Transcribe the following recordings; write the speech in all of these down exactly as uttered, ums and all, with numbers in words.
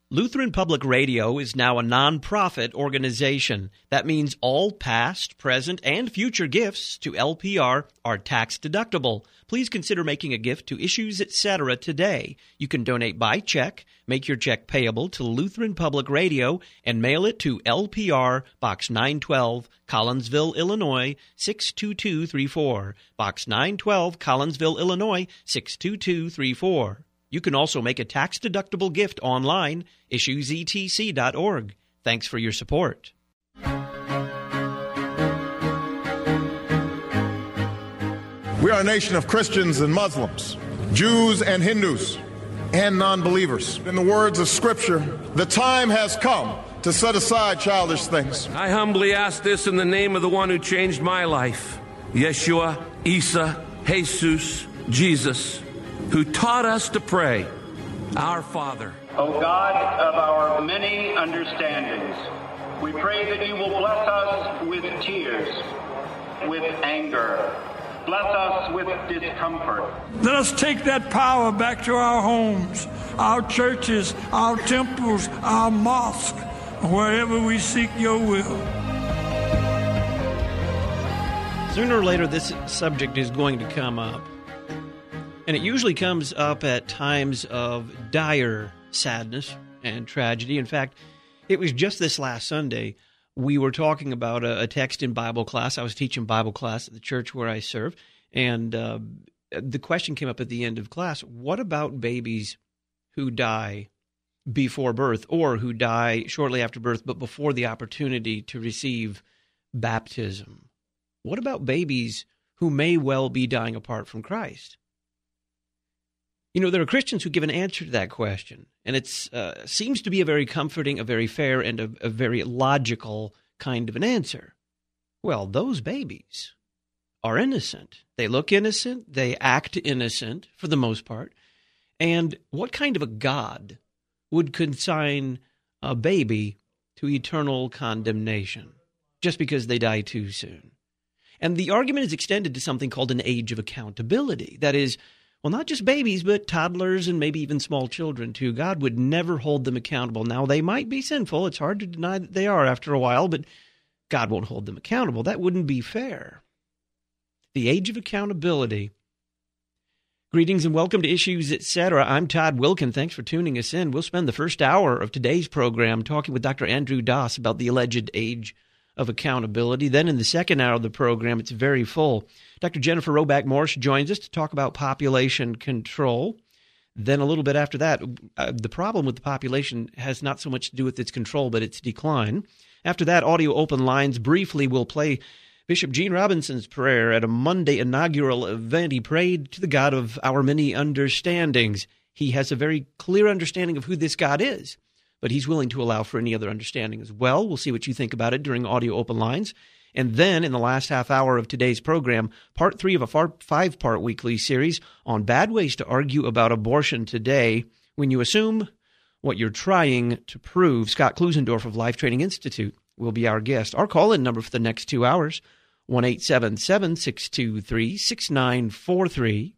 Lutheran Public Radio is now a nonprofit organization. That means all past, present, and future gifts to L P R are tax deductible. Please consider making a gift to Issues Etc. today. You can donate by check, make your check payable to Lutheran Public Radio, and mail it to L P R, Box nine twelve, Collinsville, Illinois, six two two three four. Box nine twelve, Collinsville, Illinois, six two two three four. You can also make a tax-deductible gift online, issues e t c dot org. Thanks for your support. We are a nation of Christians and Muslims, Jews and Hindus, and non-believers. In the words of Scripture, the time has come to set aside childish things. I humbly ask this in the name of the one who changed my life, Yeshua, Isa, Jesus, Jesus, who taught us to pray, Our Father. O God of our many understandings, we pray that you will bless us with tears, with anger, bless us with discomfort. Let us take that power back to our homes, our churches, our temples, our mosques, wherever we seek your will. Sooner or later, this subject is going to come up. And it usually comes up at times of dire sadness and tragedy. In fact, it was just this last Sunday we were talking about a, a text in Bible class. I was teaching Bible class at the church where I serve, and uh, the question came up at the end of class, what about babies who die before birth or who die shortly after birth but before the opportunity to receive baptism? What about babies who may well be dying apart from Christ? You know, there are Christians who give an answer to that question, and it uh, seems to be a very comforting, a very fair, and a, a very logical kind of an answer. Well, those babies are innocent. They look innocent. They act innocent for the most part. And what kind of a God would consign a baby to eternal condemnation just because they die too soon? And the argument is extended to something called an age of accountability. That is, well, not just babies, but toddlers and maybe even small children, too. God would never hold them accountable. Now, they might be sinful. It's hard to deny that they are after a while, but God won't hold them accountable. That wouldn't be fair. The age of accountability. Greetings and welcome to Issues Etc. I'm Todd Wilkin. Thanks for tuning us in. We'll spend the first hour of today's program talking with Doctor Andrew Dass about the alleged age of accountability. Then in the second hour of the program, it's very full. Doctor Jennifer Roback Morse joins us to talk about population control. Then a little bit after that, uh, the problem with the population has not so much to do with its control, but its decline. After that, Audio Open Lines. Briefly, we'll play Bishop Gene Robinson's prayer at a Monday inaugural event. He prayed to the God of our many understandings. He has a very clear understanding of who this God is, but he's willing to allow for any other understanding as well. We'll see what you think about it during Audio Open Lines. And then, in the last half hour of today's program, part three of a five-part weekly series on bad ways to argue about abortion today when you assume what you're trying to prove. Scott Klusendorf of Life Training Institute will be our guest. Our call-in number for the next two hours, one eight seven seven, six two three, six nine four three,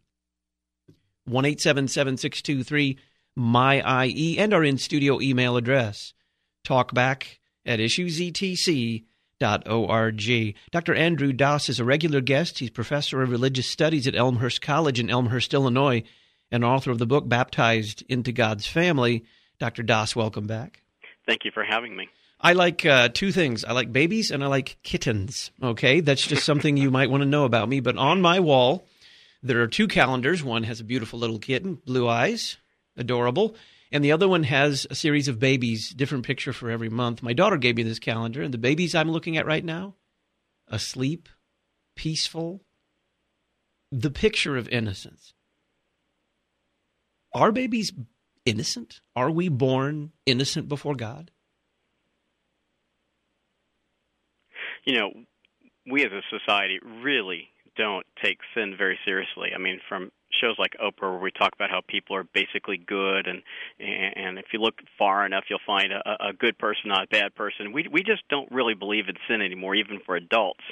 one eight seven seven, six two three, M Y I E, and our in-studio email address, talkback at issues e t c dot org. Doctor Andrew Dass is a regular guest. He's professor of religious studies at Elmhurst College in Elmhurst, Illinois, and author of the book Baptized into God's Family. Doctor Dass, welcome back. Thank you for having me. I like uh, two things. I like babies and I like kittens, okay? That's just something you might want to know about me. But on my wall, there are two calendars. One has a beautiful little kitten, blue eyes, adorable. And the other one has a series of babies, different picture for every month. My daughter gave me this calendar, and the babies I'm looking at right now, asleep, peaceful, the picture of innocence. Are babies innocent? Are we born innocent before God? You know, we as a society really don't take sin very seriously. I mean, from shows like Oprah where we talk about how people are basically good, and and if you look far enough, you'll find a, a good person, not a bad person. We we just don't really believe in sin anymore, even for adults.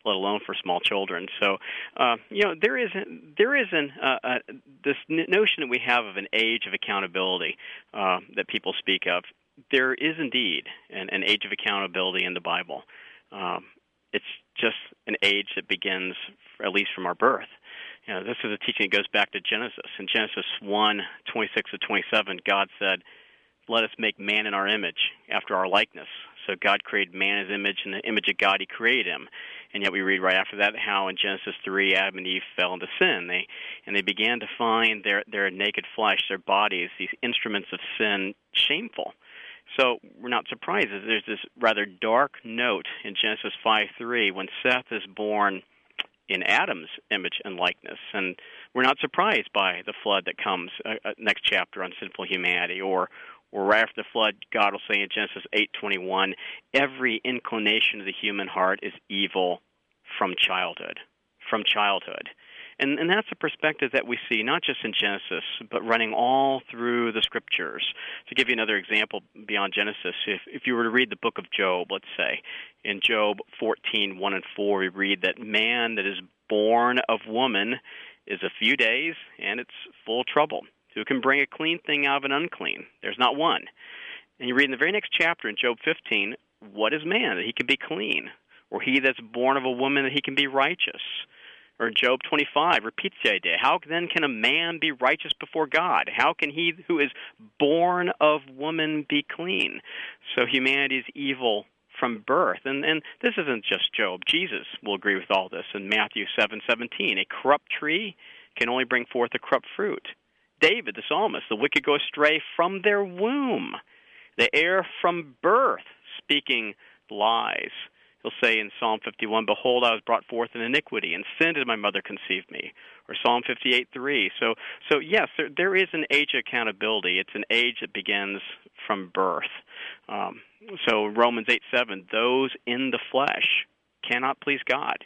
let alone for small children. So, uh, you know, there is there is an, uh, uh, this notion that we have of an age of accountability uh, that people speak of. There is indeed an, an age of accountability in the Bible. Um, it's just an age that begins, at least from our birth. You know, this is a teaching that goes back to Genesis. In Genesis one, twenty-six to twenty-seven, God said, "Let us make man in our image, after our likeness." So God created man in his image, and the image of God he created him. And yet we read right after that how in Genesis three, Adam and Eve fell into sin. They and they began to find their, their naked flesh, their bodies, these instruments of sin, shameful. So we're not surprised that there's this rather dark note in Genesis five three when Seth is born in Adam's image and likeness. And we're not surprised by the flood that comes uh, uh, next chapter on sinful humanity, or or right after the flood, God will say in Genesis eight twenty-one, every inclination of the human heart is evil from childhood, from childhood. And, and that's a perspective that we see not just in Genesis, but running all through the Scriptures. To give you another example beyond Genesis, if, if you were to read the book of Job, let's say, in Job fourteen, one and four, we read that man that is born of woman is a few days, and it's full of trouble. Who can bring a clean thing out of an unclean? There's not one. And you read in the very next chapter in Job fifteen, what is man that he can be clean? Or he that's born of a woman that he can be righteous? Or Job twenty-five repeats the idea. How then can a man be righteous before God? How can he who is born of woman be clean? So humanity is evil from birth. And, and this isn't just Job. Jesus will agree with all this in Matthew seven seventeen. A corrupt tree can only bring forth a corrupt fruit. David, the psalmist, the wicked go astray from their womb. They err from birth, speaking lies. He'll say in Psalm fifty-one, behold, I was brought forth in iniquity, and sin did my mother conceive me. Or Psalm fifty-eight three. So, so yes, there, there is an age of accountability. It's an age that begins from birth. Um, so Romans eight seven, those in the flesh cannot please God.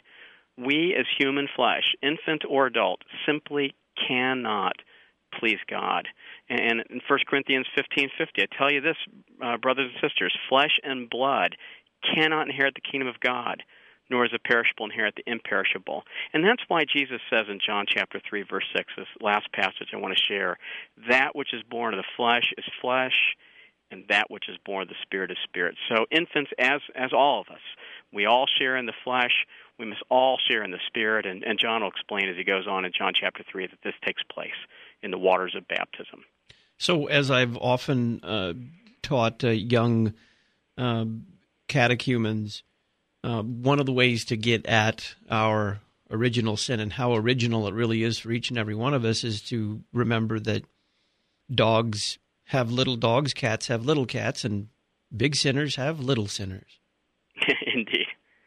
We as human flesh, infant or adult, simply cannot please God. And in First Corinthians fifteen fifty, I tell you this, uh, brothers and sisters, flesh and blood cannot inherit the kingdom of God, nor is the perishable inherit the imperishable. And that's why Jesus says in John chapter three, verse six, this last passage I want to share, that which is born of the flesh is flesh, and that which is born of the Spirit is spirit. So infants, as as all of us, we all share in the flesh. We must all share in the Spirit. And, and John will explain as he goes on in John chapter three that this takes place in the waters of baptism. So as I've often uh, taught uh, young uh, catechumens, uh, one of the ways to get at our original sin and how original it really is for each and every one of us is to remember that dogs have little dogs, cats have little cats, and big sinners have little sinners. Indeed.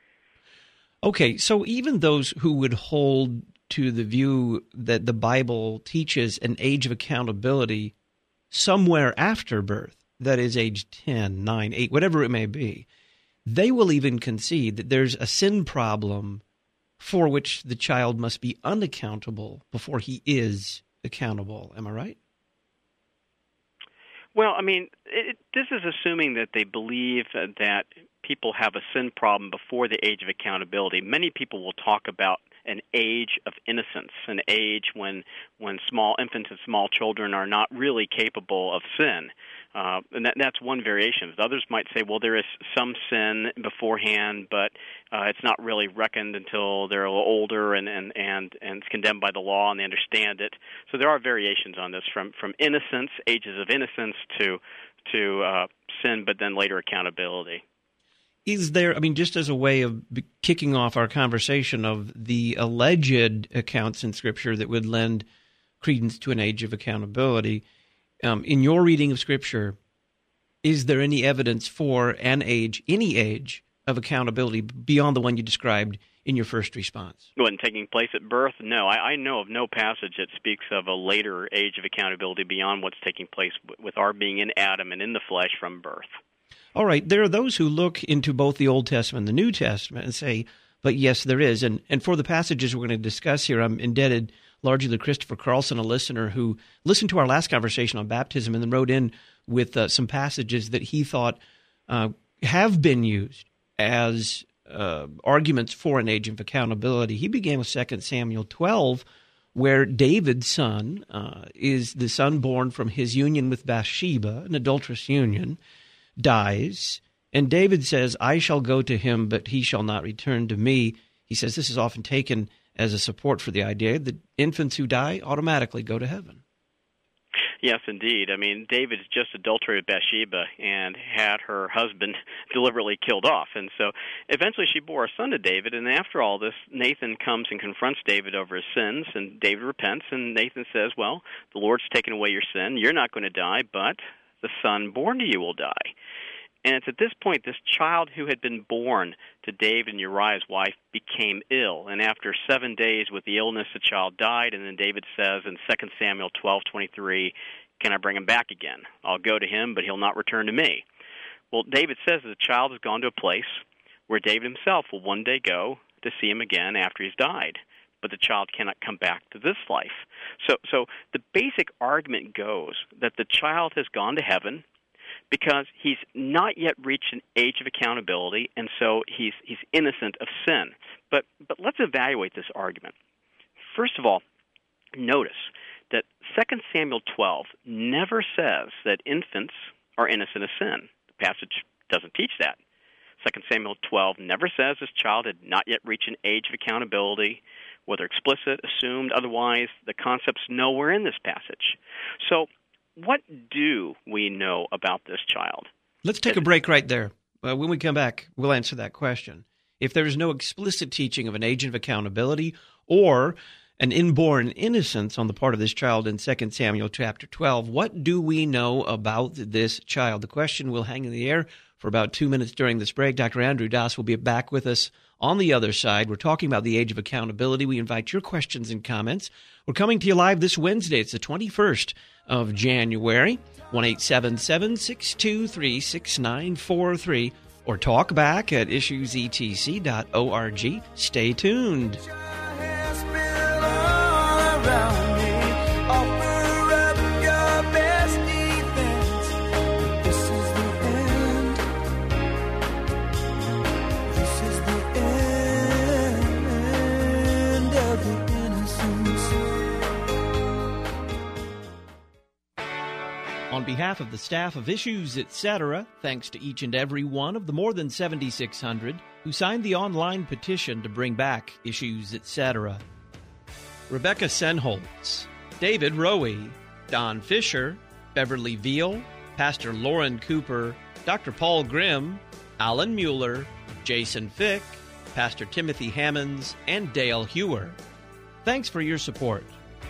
Okay, so even those who would hold to the view that the Bible teaches an age of accountability somewhere after birth, that is age ten, nine, eight, whatever it may be, they will even concede that there's a sin problem for which the child must be unaccountable before he is accountable. Am I right? Well, I mean, it, this is assuming that they believe that people have a sin problem before the age of accountability. Many people will talk about an age of innocence, an age when when small infants and small children are not really capable of sin. Uh, and that, that's one variation. Others might say, well, there is some sin beforehand, but uh, it's not really reckoned until they're a little older and, and, and, and it's condemned by the law and they understand it. So there are variations on this from, from innocence, ages of innocence, to, to uh, sin, but then later accountability. Is there, I mean, just as a way of kicking off our conversation of the alleged accounts in Scripture that would lend credence to an age of accountability, um, in your reading of Scripture, is there any evidence for an age, any age, of accountability beyond the one you described in your first response? When taking place at birth? No, I, I know of no passage that speaks of a later age of accountability beyond what's taking place with our being in Adam and in the flesh from birth. All right, there are those who look into both the Old Testament and the New Testament and say, but yes, there is. And and for the passages we're going to discuss here, I'm indebted largely to Christopher Carlson, a listener who listened to our last conversation on baptism and then wrote in with uh, some passages that he thought uh, have been used as uh, arguments for an age of accountability. He began with Second Samuel twelve, where David's son uh, is the son born from his union with Bathsheba, an adulterous union, dies. And David says, I shall go to him, but he shall not return to me. He says this is often taken as a support for the idea that infants who die automatically go to heaven. Yes, indeed. I mean, David just adulterated Bathsheba and had her husband deliberately killed off. And so eventually she bore a son to David, and after all this, Nathan comes and confronts David over his sins, and David repents, and Nathan says, well, the Lord's taken away your sin. You're not going to die, but the son born to you will die. And it's at this point this child who had been born to David and Uriah's wife became ill. And after seven days with the illness, the child died. And then David says in Second Samuel twelve twenty-three, can I bring him back again? I'll go to him, but he'll not return to me. Well, David says that the child has gone to a place where David himself will one day go to see him again after he's died. But the child cannot come back to this life. So, so the basic argument goes that the child has gone to heaven because he's not yet reached an age of accountability, and so he's he's innocent of sin. But but let's evaluate this argument. First of all, notice that Second Samuel twelve never says that infants are innocent of sin. The passage doesn't teach that. Second Samuel twelve never says this child had not yet reached an age of accountability, whether explicit, assumed, otherwise. The concept's nowhere in this passage. So what do we know about this child? Let's take a break right there. Uh, when we come back, we'll answer that question. If there is no explicit teaching of an age of accountability or an inborn innocence on the part of this child in Second Samuel chapter twelve, what do we know about this child? The question will hang in the air for about two minutes during this break. Doctor Andrew Dass will be back with us on the other side. We're talking about the age of accountability. We invite your questions and comments. We're coming to you live this Wednesday. It's the twenty-first of January. one eight seven seven, six two three, six nine four three or talk back at issues e t c dot org. Stay tuned. On behalf of the staff of Issues, et cetera, thanks to each and every one of the more than seventy-six hundred who signed the online petition to bring back Issues, et cetera. Rebecca Senholtz, David Rowe, Don Fisher, Beverly Veal, Pastor Lauren Cooper, Doctor Paul Grimm, Alan Mueller, Jason Fick, Pastor Timothy Hammonds, and Dale Hewer. Thanks for your support.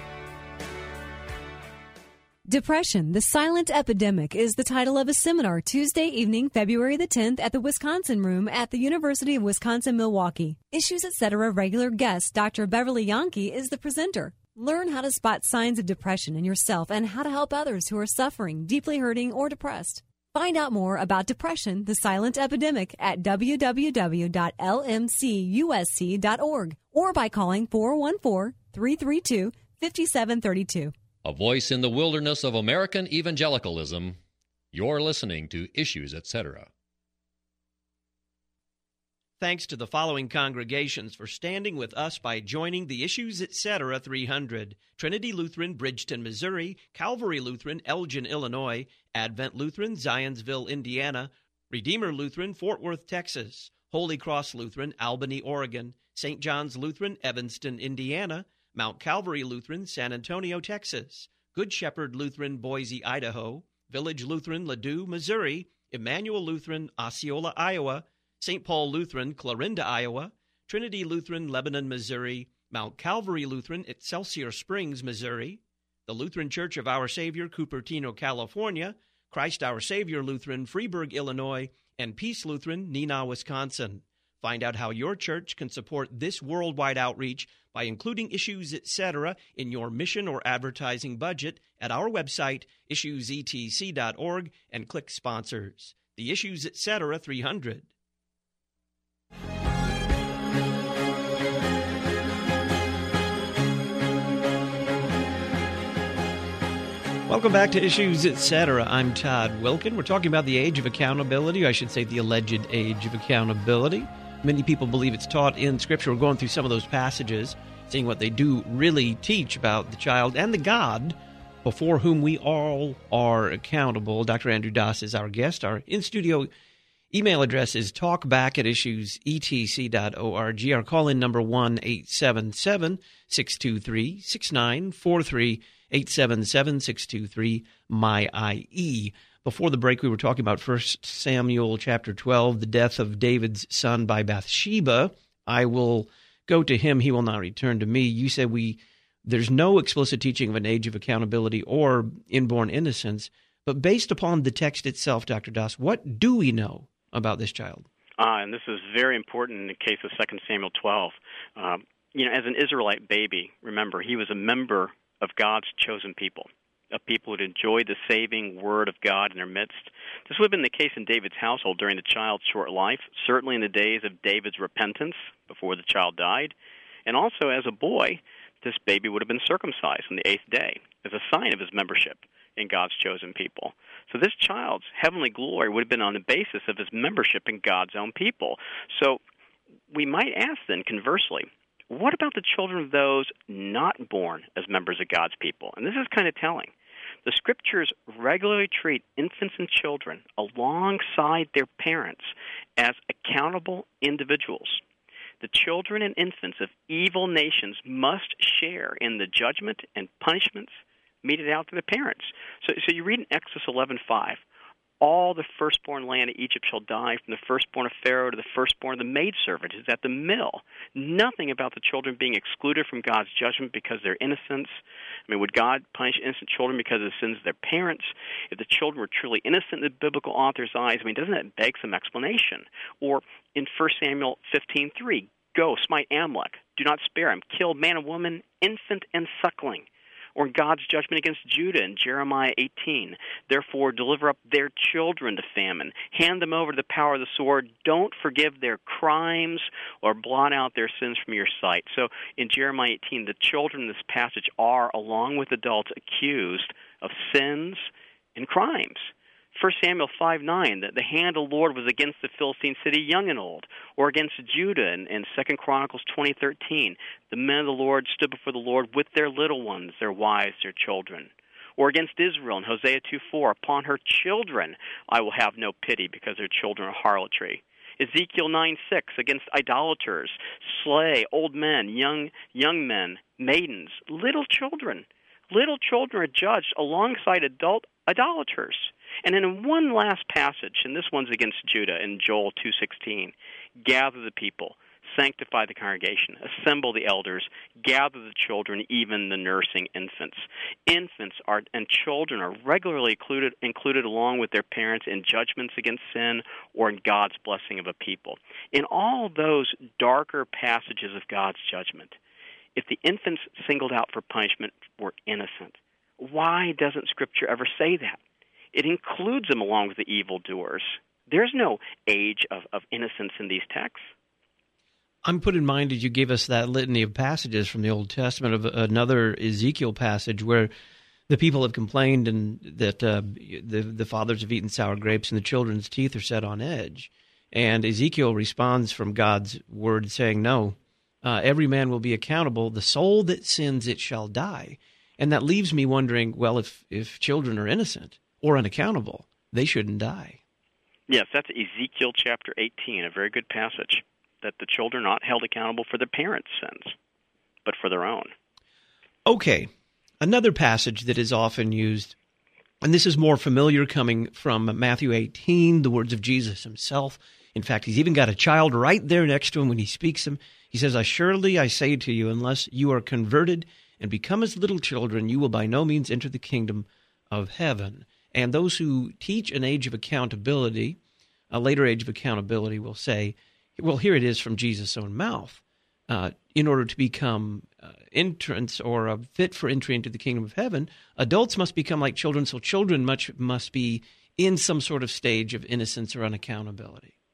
Depression, the Silent Epidemic is the title of a seminar Tuesday evening, February the tenth at the Wisconsin Room at the University of Wisconsin-Milwaukee. Issues, et cetera regular guest Doctor Beverly Yankee is the presenter. Learn how to spot signs of depression in yourself and how to help others who are suffering, deeply hurting, or depressed. Find out more about Depression, the Silent Epidemic at w w w dot l m c u s c dot org or by calling four one four, three three two, five seven three two. A voice in the wilderness of American evangelicalism. You're listening to Issues, et cetera. Thanks to the following congregations for standing with us by joining the Issues, et cetera three hundred. Trinity Lutheran, Bridgeton, Missouri. Calvary Lutheran, Elgin, Illinois. Advent Lutheran, Zionsville, Indiana. Redeemer Lutheran, Fort Worth, Texas. Holy Cross Lutheran, Albany, Oregon. Saint John's Lutheran, Evanston, Indiana. Mount Calvary Lutheran, San Antonio, Texas. Good Shepherd Lutheran, Boise, Idaho. Village Lutheran, Ladue, Missouri. Emmanuel Lutheran, Osceola, Iowa. Saint Paul Lutheran, Clarinda, Iowa. Trinity Lutheran, Lebanon, Missouri. Mount Calvary Lutheran, Excelsior Springs, Missouri. The Lutheran Church of Our Savior, Cupertino, California. Christ Our Savior Lutheran, Freeburg, Illinois. And Peace Lutheran, Neenah, Wisconsin. Find out how your church can support this worldwide outreach by including Issues, et cetera in your mission or advertising budget at our website, issues e t c dot org, and click Sponsors. The Issues, et cetera three hundred. Welcome back to Issues, et cetera. I'm Todd Wilkin. We're talking about the age of accountability, or I should say the alleged age of accountability. many people believe it's taught in Scripture. We're going through some of those passages, seeing what they do really teach about the child and the God before whom we all are accountable. Doctor Andrew Dass is our guest. Our in-studio email address is talkback at issues e t c dot org. Our call-in number one eight seven seven, six two three, six nine four three, eight seven seven, six two three, M Y I E. Before the break, we were talking about First Samuel chapter twelve, the death of David's son by Bathsheba. I will go to him, he will not return to me. You said we there's no explicit teaching of an age of accountability or inborn innocence, but based upon the text itself, Doctor Dass, what do we know about this child? Uh, and this is very important in the case of Second Samuel twelve. Um, you know, as an Israelite baby, remember, he was a member of God's chosen people, of people who had enjoyed the saving word of God in their midst. This would have been the case in David's household during the child's short life, certainly in the days of David's repentance before the child died. And also as a boy, this baby would have been circumcised on the eighth day as a sign of his membership in God's chosen people. So this child's heavenly glory would have been on the basis of his membership in God's own people. So we might ask then, conversely, what about the children of those not born as members of God's people? And this is kind of telling. The Scriptures regularly treat infants and children alongside their parents as accountable individuals. The children and infants of evil nations must share in the judgment and punishments meted out to their parents. So, so you read in Exodus eleven five, all the firstborn land of Egypt shall die, from the firstborn of Pharaoh to the firstborn of the maidservant who's at the mill. Nothing about the children being excluded from God's judgment because of their innocence. I mean, would God punish innocent children because of the sins of their parents? If the children were truly innocent in the biblical author's eyes, I mean, doesn't that beg some explanation? Or in First Samuel fifteen three, go, smite Amalek, do not spare him, kill man and woman, infant and suckling. Or God's judgment against Judah in Jeremiah eighteen. Therefore, deliver up their children to famine. Hand them over to the power of the sword. Don't forgive their crimes or blot out their sins from your sight. So in Jeremiah eighteen, the children in this passage are, along with adults, accused of sins and crimes. First Samuel five nine, that the hand of the Lord was against the Philistine city, young and old, or against Judah in, in Second Chronicles twenty thirteen. The men of the Lord stood before the Lord with their little ones, their wives, their children. Or against Israel in Hosea two four, upon her children I will have no pity, because their children are harlotry. Ezekiel nine six, against idolaters, slay old men, young young men, maidens, little children. Little children are judged alongside adult idolaters. And then in one last passage, and this one's against Judah in Joel two sixteen, gather the people, sanctify the congregation, assemble the elders, gather the children, even the nursing infants. Infants are and children are regularly included, included along with their parents in judgments against sin or in God's blessing of a people. In all those darker passages of God's judgment, if the infants singled out for punishment were innocent, why doesn't Scripture ever say that? It includes them along with the evildoers. There's no age of, of innocence in these texts. I'm put in mind as you gave us that litany of passages from the Old Testament of another Ezekiel passage where the people have complained and that uh, the, the fathers have eaten sour grapes and the children's teeth are set on edge. And Ezekiel responds from God's word saying, no, uh, every man will be accountable. The soul that sins, it shall die. And that leaves me wondering, well, if, if children are innocent or unaccountable, they shouldn't die. Yes, that's Ezekiel chapter eighteen, a very good passage, that the children are not held accountable for their parents' sins, but for their own. Okay, another passage that is often used, and this is more familiar coming from Matthew eighteen, the words of Jesus himself. In fact, he's even got a child right there next to him when he speaks them. He says, "Surely I say to you, unless you are converted and become as little children, you will by no means enter the kingdom of heaven." And those who teach an age of accountability, a later age of accountability, will say, well, here it is from Jesus' own mouth. Uh, in order to become uh, entrance or uh, fit for entry into the kingdom of heaven, adults must become like children, so children much must be in some sort of stage of innocence or unaccountability.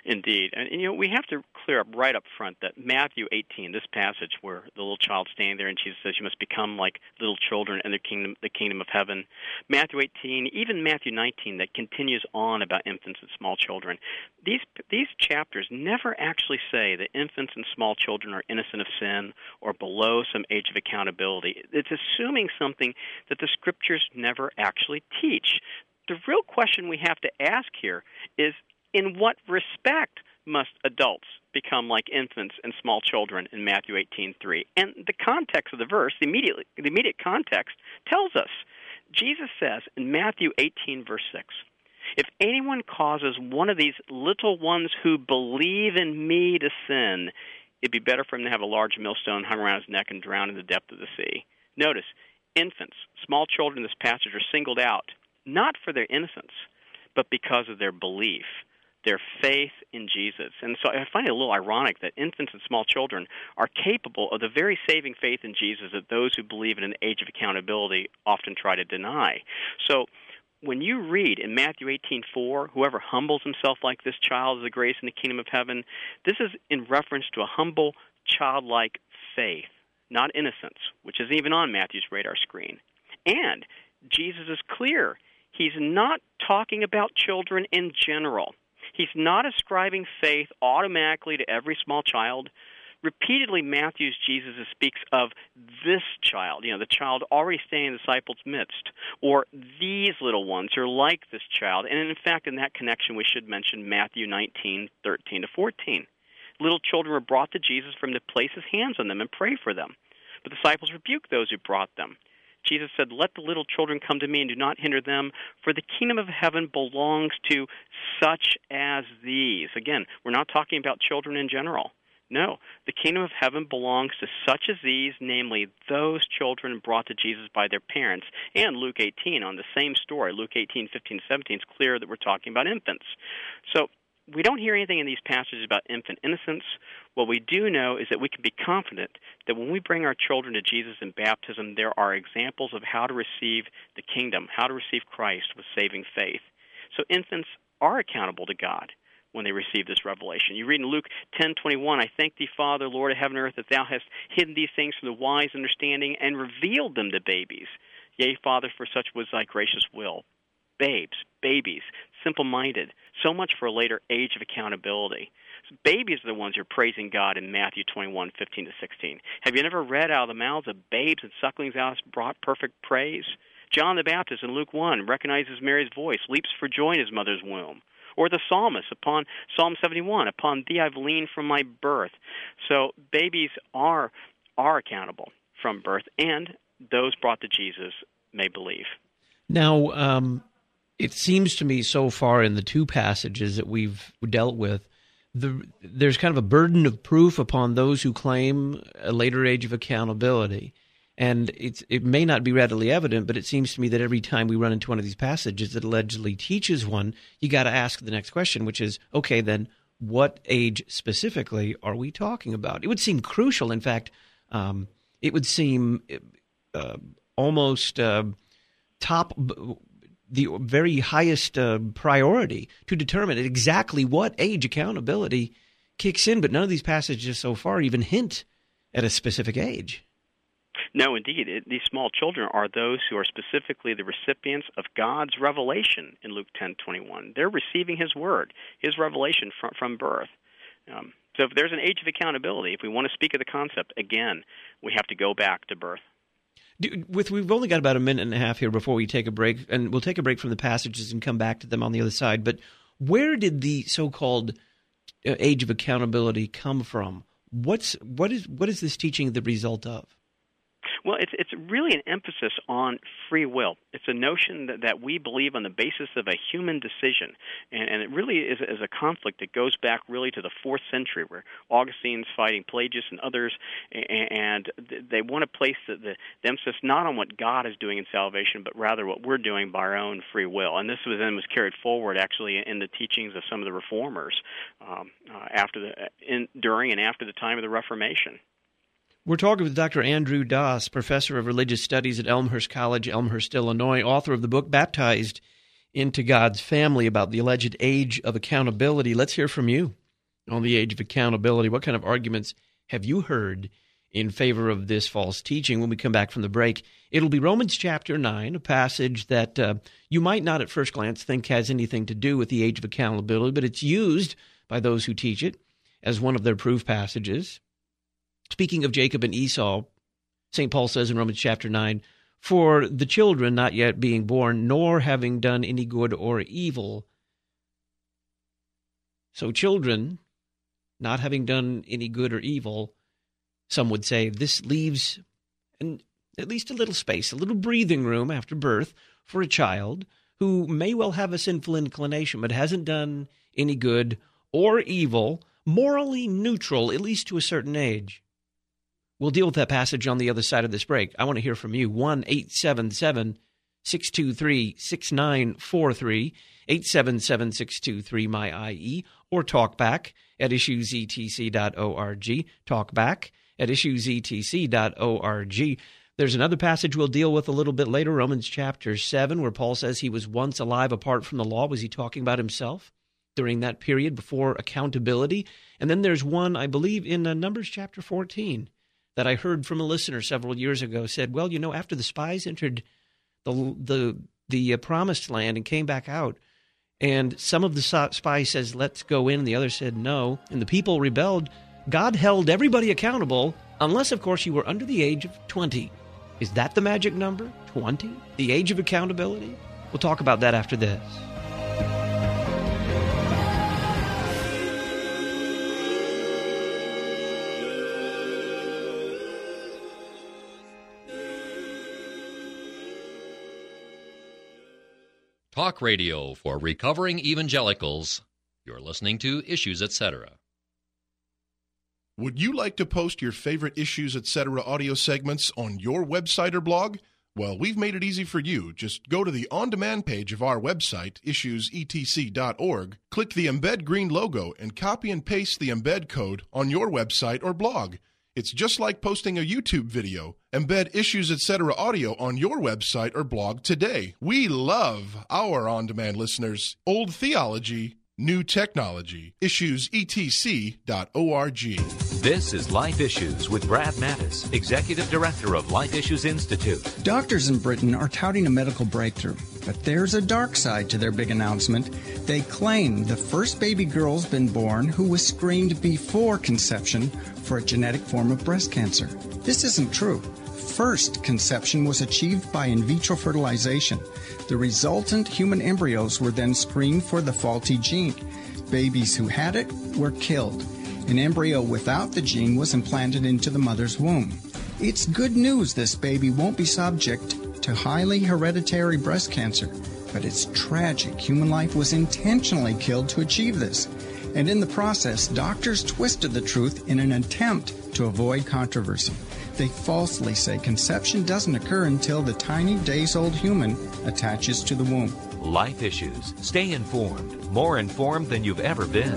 Indeed. And, you know, we have to clear up right up front that Matthew eighteen, this passage where the little child's standing there and Jesus says you must become like little children in the kingdom, the kingdom of heaven. Matthew eighteen, even Matthew nineteen, that continues on about infants and small children. These these chapters never actually say that infants and small children are innocent of sin or below some age of accountability. It's assuming something that the Scriptures never actually teach. The real question we have to ask here is, in what respect must adults become like infants and small children in Matthew eighteen three? And the context of the verse, the immediate, the immediate context, tells us. Jesus says in Matthew eighteen, verse six, if anyone causes one of these little ones who believe in me to sin, it'd be better for him to have a large millstone hung around his neck and drown in the depth of the sea. Notice, infants, small children in this passage are singled out, not for their innocence, but because of their belief, their faith in Jesus. And so I find it a little ironic that infants and small children are capable of the very saving faith in Jesus that those who believe in an age of accountability often try to deny. So when you read in Matthew eighteen four, whoever humbles himself like this child is the grace in the kingdom of heaven, this is in reference to a humble, childlike faith, not innocence, which is even on Matthew's radar screen. And Jesus is clear. He's not talking about children in general. He's not ascribing faith automatically to every small child. Repeatedly, Matthew's Jesus speaks of this child, you know, the child already staying in the disciples' midst, or these little ones are like this child. And in fact, in that connection, we should mention Matthew nineteen, thirteen to fourteen. Little children were brought to Jesus for him to place his hands on them and pray for them. But the disciples rebuked those who brought them. Jesus said, let the little children come to me and do not hinder them, for the kingdom of heaven belongs to such as these. Again, we're not talking about children in general. No, the kingdom of heaven belongs to such as these, namely those children brought to Jesus by their parents. And Luke eighteen, on the same story, Luke eighteen, fifteen, seventeen, it's clear that we're talking about infants. So we don't hear anything in these passages about infant innocence. What we do know is that we can be confident that when we bring our children to Jesus in baptism, there are examples of how to receive the kingdom, how to receive Christ with saving faith. So infants are accountable to God when they receive this revelation. You read in Luke ten twenty-one, I thank thee, Father, Lord of heaven and earth, that thou hast hidden these things from the wise understanding and revealed them to babies. Yea, Father, for such was thy gracious will. Babes, babies, simple-minded, so much for a later age of accountability. So babies are the ones you're praising God in Matthew twenty-one, fifteen to sixteen. Have you never read out of the mouths of babes and sucklings thou hast brought perfect praise? John the Baptist in Luke one recognizes Mary's voice, leaps for joy in his mother's womb. Or the psalmist upon Psalm seventy-one, upon thee I've leaned from my birth. So babies are are accountable from birth, and those brought to Jesus may believe. Now, um, it seems to me so far in the two passages that we've dealt with, the, there's kind of a burden of proof upon those who claim a later age of accountability. And it's, it may not be readily evident, but it seems to me that every time we run into one of these passages that allegedly teaches one, you got to ask the next question, which is, okay, then what age specifically are we talking about? It would seem crucial. In fact, um, it would seem uh, almost uh, top, the very highest uh, priority to determine exactly what age accountability kicks in. But none of these passages so far even hint at a specific age. No, indeed. It, these small children are those who are specifically the recipients of God's revelation in Luke ten twenty-one. They're receiving His word, His revelation from, from birth. Um, so if there's an age of accountability, if we want to speak of the concept, again, we have to go back to birth. Do, with We've only got about a minute and a half here before we take a break, and we'll take a break from the passages and come back to them on the other side. But where did the so-called age of accountability come from? What's what is what is this teaching the result of? Well, it's it's really an emphasis on free will. It's a notion that, that we believe on the basis of a human decision, and, and it really is, is a conflict that goes back really to the fourth century, where Augustine's fighting Pelagius and others, and they want to place the, the, the emphasis not on what God is doing in salvation, but rather what we're doing by our own free will. And this was then was carried forward actually in the teachings of some of the reformers um, uh, after the in, during and after the time of the Reformation. We're talking with Doctor Andrew Dass, professor of religious studies at Elmhurst College, Elmhurst, Illinois, author of the book Baptized into God's family about the alleged age of accountability. Let's hear from you on the age of accountability. What kind of arguments have you heard in favor of this false teaching? When we come back from the break, it'll be Romans chapter nine, a passage that uh, you might not at first glance think has anything to do with the age of accountability, but it's used by those who teach it as one of their proof passages. Speaking of Jacob and Esau, Saint Paul says in Romans chapter nine, "For the children not yet being born, nor having done any good or evil." So children not having done any good or evil, some would say this leaves an, at least a little space, a little breathing room after birth for a child who may well have a sinful inclination but hasn't done any good or evil, morally neutral, at least to a certain age. We'll deal with that passage on the other side of this break. I want to hear from you. one eight seven seven, six two three, six nine four three, eight seven seven, six two three, M Y I E, or talk back at issues e t c dot org. Talk back at issues e t c dot org. There's another passage we'll deal with a little bit later, Romans chapter seven, where Paul says he was once alive apart from the law. Was he talking about himself during that period before accountability? And then there's one, I believe, in uh, Numbers chapter fourteen that I heard from a listener several years ago, said, well, you know, after the spies entered the the the uh, promised land and came back out, and some of the spies says, let's go in, and the others said no, and the people rebelled, God held everybody accountable, unless, of course, you were under the age of twenty. Is that the magic number, twenty? The age of accountability? We'll talk about that after this. Talk radio for recovering evangelicals. You're listening to Issues, et cetera. Would you like to post your favorite Issues, et cetera audio segments on your website or blog? Well, we've made it easy for you. Just go to the on-demand page of our website, issues e t c dot org, click the Embed Green logo, and copy and paste the embed code on your website or blog. It's just like posting a YouTube video. Embed Issues, et cetera audio on your website or blog today. We love our on-demand listeners. Old theology, new technology. issues e t c dot org. This is Life Issues with Brad Mattis, Executive Director of Life Issues Institute. Doctors in Britain are touting a medical breakthrough, but there's a dark side to their big announcement. They claim the first baby girl's been born who was screened before conception for a genetic form of breast cancer. This isn't true. First conception was achieved by in vitro fertilization. The resultant human embryos were then screened for the faulty gene. Babies who had it were killed. An embryo without the gene was implanted into the mother's womb. It's good news this baby won't be subject to highly hereditary breast cancer, but it's tragic human life was intentionally killed to achieve this. And in the process, doctors twisted the truth in an attempt to avoid controversy. They falsely say conception doesn't occur until the tiny days-old human attaches to the womb. Life Issues. Stay informed. More informed than you've ever been.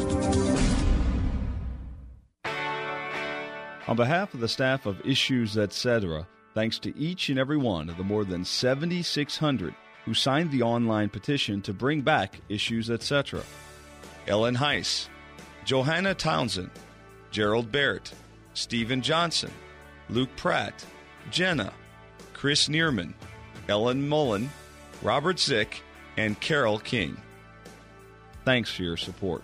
On behalf of the staff of Issues, et cetera, thanks to each and every one of the more than seven thousand six hundred who signed the online petition to bring back Issues, et cetera. Ellen Heiss, Johanna Townsend, Gerald Barrett, Stephen Johnson, Luke Pratt, Jenna, Chris Neerman, Ellen Mullen, Robert Zick, and Carol King. Thanks for your support.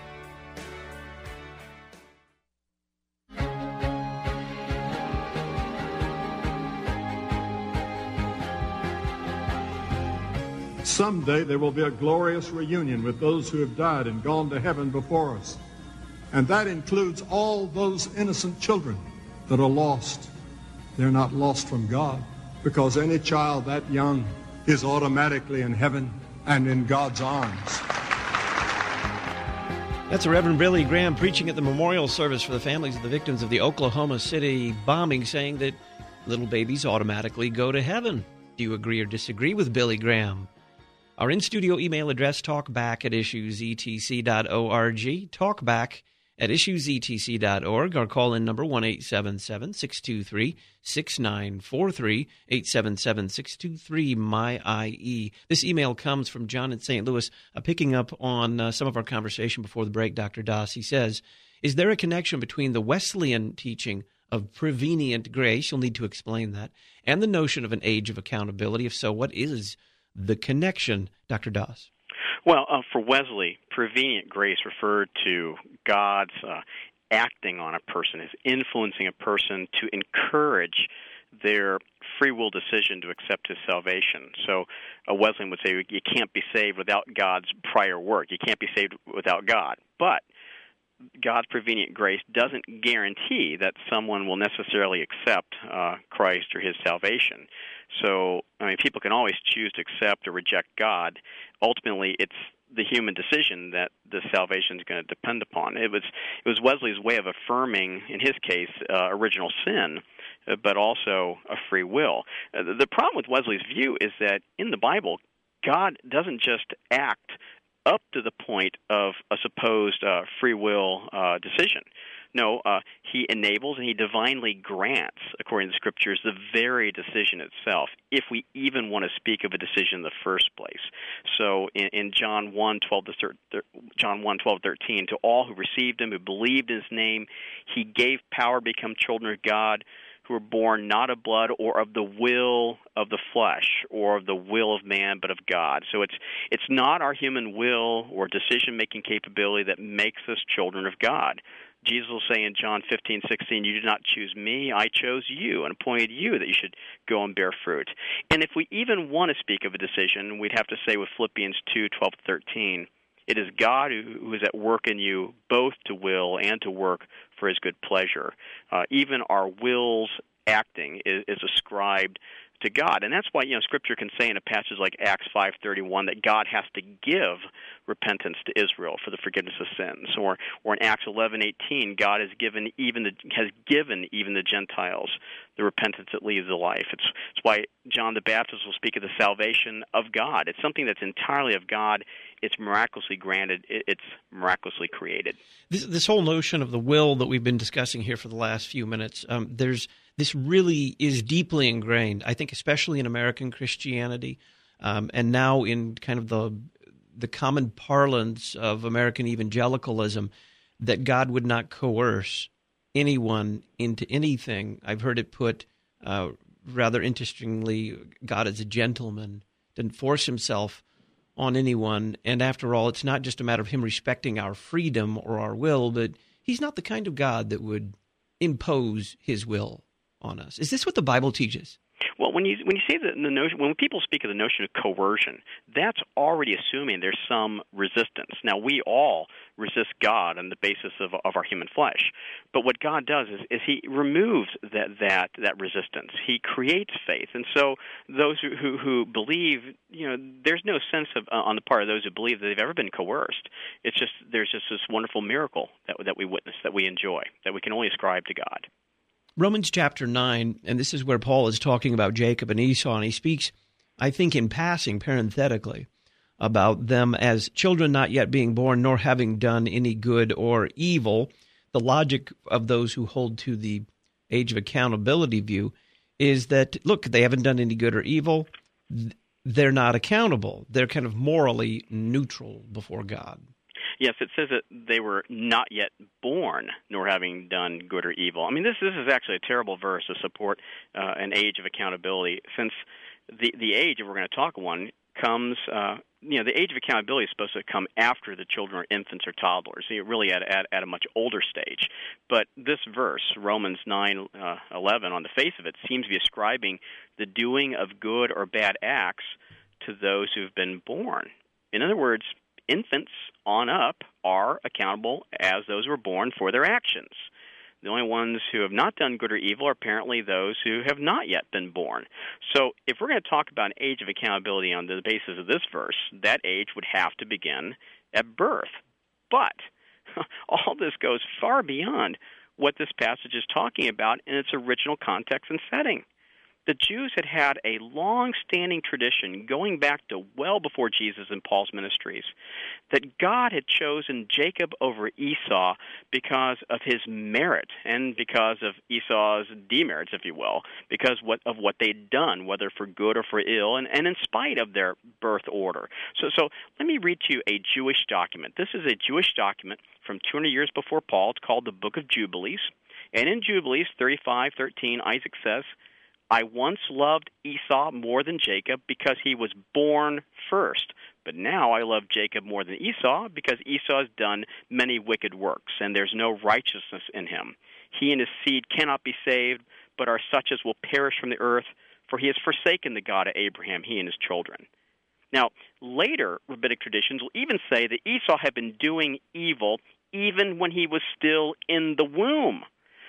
Someday there will be a glorious reunion with those who have died and gone to heaven before us. And that includes all those innocent children that are lost. They're not lost from God, because any child that young is automatically in heaven and in God's arms. That's Reverend Billy Graham preaching at the memorial service for the families of the victims of the Oklahoma City bombing, saying that little babies automatically go to heaven. Do you agree or disagree with Billy Graham? Our in-studio email address, talkback at issues e t c dot org, talkback at issues e t c dot org. Our call-in number, one eight seven seven, six two three, six nine four three, eight seven seven, six two three, M Y I E. This email comes from John in Saint Louis, uh, picking up on uh, some of our conversation before the break, Doctor Doss. He says, is there a connection between the Wesleyan teaching of prevenient grace, you'll need to explain that, and the notion of an age of accountability? If so, what is the connection, Doctor Doss? Well, uh, for Wesley, prevenient grace referred to God's uh, acting on a person, is influencing a person to encourage their free will decision to accept his salvation. So a Wesleyan would say you can't be saved without God's prior work. You can't be saved without God. But God's prevenient grace doesn't guarantee that someone will necessarily accept uh, Christ or his salvation. So, I mean, people can always choose to accept or reject God. Ultimately, it's the human decision that the salvation is going to depend upon. It was it was Wesley's way of affirming, in his case, uh, original sin, uh, but also a free will. Uh, the problem with Wesley's view is that in the Bible, God doesn't just act up to the point of a supposed uh, free will uh, decision. No, uh, he enables and he divinely grants, according to the Scriptures, the very decision itself, if we even want to speak of a decision in the first place. So in, in John one, twelve to thir- John one, twelve, thirteen, to all who received him, who believed in his name, he gave power to become children of God, who were born not of blood or of the will of the flesh or of the will of man, but of God. So it's it's not our human will or decision-making capability that makes us children of God. Jesus will say in John fifteen, sixteen, you did not choose me, I chose you and appointed you that you should go and bear fruit. And if we even want to speak of a decision, we'd have to say with Philippians two, twelve, thirteen, it is God who is at work in you both to will and to work for his good pleasure. Uh, even our will's acting is, is ascribed to God. And that's why, you know, Scripture can say in a passage like Acts five thirty-one that God has to give repentance to Israel for the forgiveness of sins. Or or in Acts eleven eighteen, God has given even the has given even the Gentiles the repentance that leads to life. It's, it's why John the Baptist will speak of the salvation of God. It's something that's entirely of God. It's miraculously granted. It's miraculously created. This, this whole notion of the will that we've been discussing here for the last few minutes, um, there's this really is deeply ingrained, I think, especially in American Christianity, um, and now in kind of the the common parlance of American evangelicalism, that God would not coerce anyone into anything. I've heard it put uh, rather interestingly, God is a gentleman, didn't force himself on anyone. And after all, it's not just a matter of him respecting our freedom or our will, but he's not the kind of God that would impose his will on us. Is this what the Bible teaches? Well, when you when you say that the notion, when people speak of the notion of coercion, that's already assuming there's some resistance. Now, we all resist God on the basis of of our human flesh, but what God does is, is He removes that that that resistance. He creates faith, and so those who who, who believe, you know, there's no sense of uh, on the part of those who believe that they've ever been coerced. It's just there's just this wonderful miracle that that we witness, that we enjoy, that we can only ascribe to God. Romans chapter nine, and this is where Paul is talking about Jacob and Esau, and he speaks, I think in passing, parenthetically, about them as children not yet being born, nor having done any good or evil. The logic of those who hold to the age of accountability view is that, look, they haven't done any good or evil. They're not accountable. They're kind of morally neutral before God. Yes, it says that they were not yet born, nor having done good or evil. I mean, this this is actually a terrible verse to support uh, an age of accountability, since the the age, if we're going to talk one, comes, uh, you know, the age of accountability is supposed to come after the children are infants or toddlers, really at, at, at a much older stage. But this verse, Romans nine eleven, on the face of it, seems to be ascribing the doing of good or bad acts to those who've been born. In other words, infants on up are accountable as those who were born for their actions. The only ones who have not done good or evil are apparently those who have not yet been born. So if we're going to talk about an age of accountability on the basis of this verse, that age would have to begin at birth. But all this goes far beyond what this passage is talking about in its original context and setting. The Jews had had a long-standing tradition going back to well before Jesus and Paul's ministries that God had chosen Jacob over Esau because of his merit and because of Esau's demerits, if you will, because what, of what they'd done, whether for good or for ill, and, and in spite of their birth order. So, so let me read to you a Jewish document. This is a Jewish document from two hundred years before Paul. It's called the Book of Jubilees. And in Jubilees thirty-five thirteen, Isaac says, I once loved Esau more than Jacob because he was born first. But now I love Jacob more than Esau because Esau has done many wicked works, and there's no righteousness in him. He and his seed cannot be saved, but are such as will perish from the earth, for he has forsaken the God of Abraham, he and his children. Now, later rabbinic traditions will even say that Esau had been doing evil even when he was still in the womb.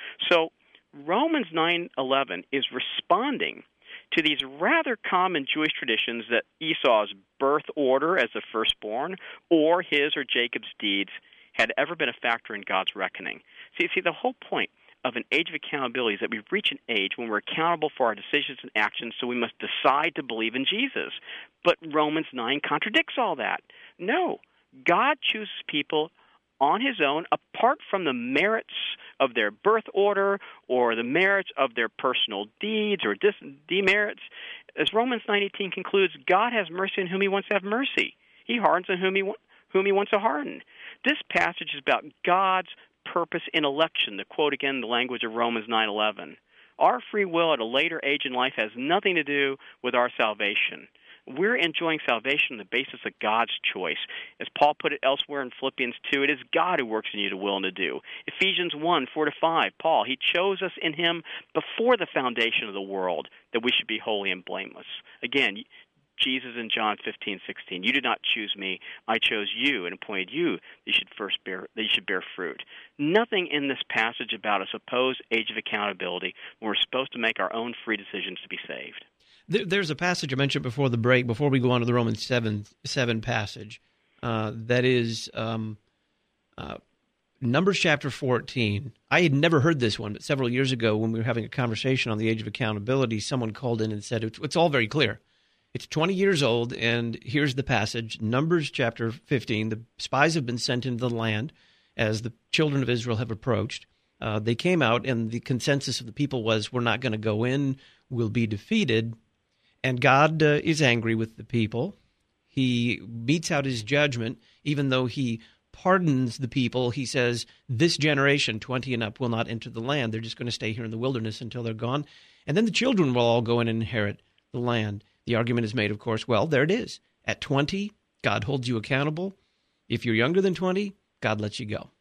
So Romans nine eleven is responding to these rather common Jewish traditions that Esau's birth order as the firstborn or his or Jacob's deeds had ever been a factor in God's reckoning. See, see, the whole point of an age of accountability is that we reach an age when we're accountable for our decisions and actions, so we must decide to believe in Jesus. But Romans nine contradicts all that. No, God chooses people on his own, apart from the merits of their birth order or the merits of their personal deeds or dis- demerits. As Romans nine eighteen concludes, God has mercy on whom he wants to have mercy. He hardens on whom he, wa- whom he wants to harden. This passage is about God's purpose in election, to quote again the language of Romans nine eleven. Our free will at a later age in life has nothing to do with our salvation. We're enjoying salvation on the basis of God's choice. As Paul put it elsewhere in Philippians two, it is God who works in you to will and to do. Ephesians one, four to five, Paul, he chose us in him before the foundation of the world that we should be holy and blameless. Again, Jesus in John fifteen, sixteen, you did not choose me, I chose you and appointed you that you should first bear, that you should bear fruit. Nothing in this passage about a supposed age of accountability when we're supposed to make our own free decisions to be saved. There's a passage I mentioned before the break, before we go on to the Romans seven, seven passage, uh, that is um, uh, Numbers chapter fourteen. I had never heard this one, but several years ago when we were having a conversation on the age of accountability, someone called in and said, it's, it's all very clear. It's twenty years old, and here's the passage, Numbers chapter fifteen. The spies have been sent into the land as the children of Israel have approached. Uh, they came out, and the consensus of the people was, we're not going to go in, we'll be defeated. And God uh, is angry with the people. He metes out his judgment, even though he pardons the people. He says, this generation, twenty and up, will not enter the land. They're just going to stay here in the wilderness until they're gone. And then the children will all go in and inherit the land. The argument is made, of course, well, there it is. At twenty, God holds you accountable. If you're younger than twenty, God lets you go.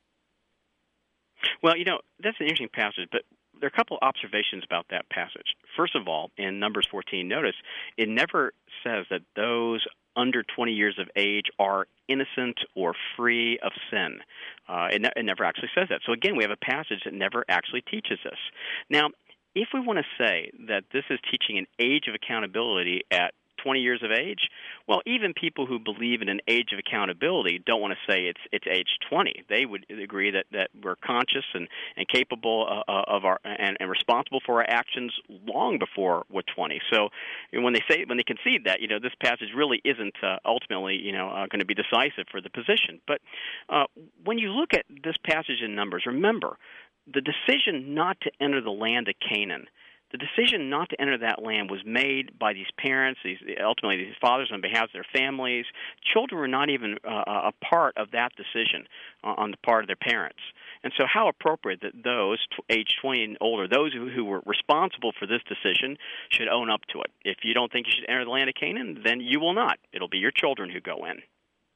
Well, you know, that's an interesting passage, but there are a couple of observations about that passage. First of all, in Numbers fourteen, notice it never says that those under twenty years of age are innocent or free of sin. Uh, it, ne- it never actually says that. So again, we have a passage that never actually teaches this. Now, if we want to say that this is teaching an age of accountability at twenty years of age, well, even people who believe in an age of accountability don't want to say it's it's age twenty. They would agree that, that we're conscious and, and capable uh, of our and, and responsible for our actions long before we're twenty. So when they say when they concede that, you know, this passage really isn't uh, ultimately, you know, uh, going to be decisive for the position. But uh, when you look at this passage in Numbers, remember the decision not to enter the land of Canaan. The decision not to enter that land was made by these parents, these ultimately these fathers on behalf of their families. Children were not even uh, a part of that decision uh, on the part of their parents. And so how appropriate that those t- age twenty and older, those who, who were responsible for this decision, should own up to it. If you don't think you should enter the land of Canaan, then you will not. It'll be your children who go in.